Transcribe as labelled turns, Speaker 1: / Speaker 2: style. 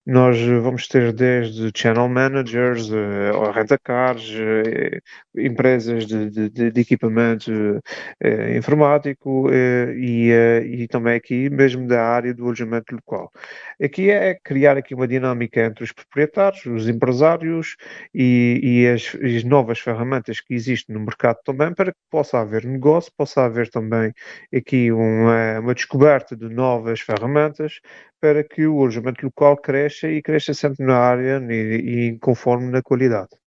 Speaker 1: Nós vamos ter desde channel managers, ou rent-a-cars, empresas de equipamento informático e também aqui mesmo da área do alojamento local. Aqui é criar aqui uma dinâmica entre os proprietários, os empresários e as novas ferramentas que existem no mercado também para que possa haver negócio, possa haver também aqui uma descoberta de novas ferramentas para que o alojamento local cresça e cresça sempre na área e conforme na qualidade.